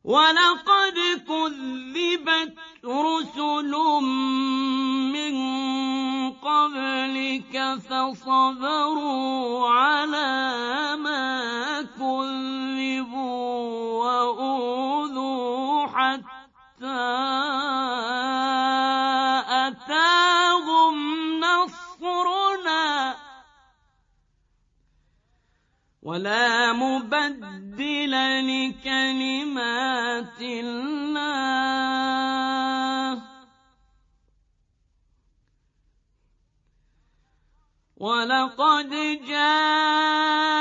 وَلَقَدْ كُذِّبَتْ رُسُلٌ مِّن قَبْلِكَ فَصَبَرُوا عَلَىٰ مَا كُذِّبُوا وَأُوذُوا حَتَّىٰ أَتَاهُمْ نَصْرُنَا ۚ وَلَا مُبَدِّلَ لِكَلِمَاتِ اللَّهِ ۚ وَلَقَدْ جَاءَ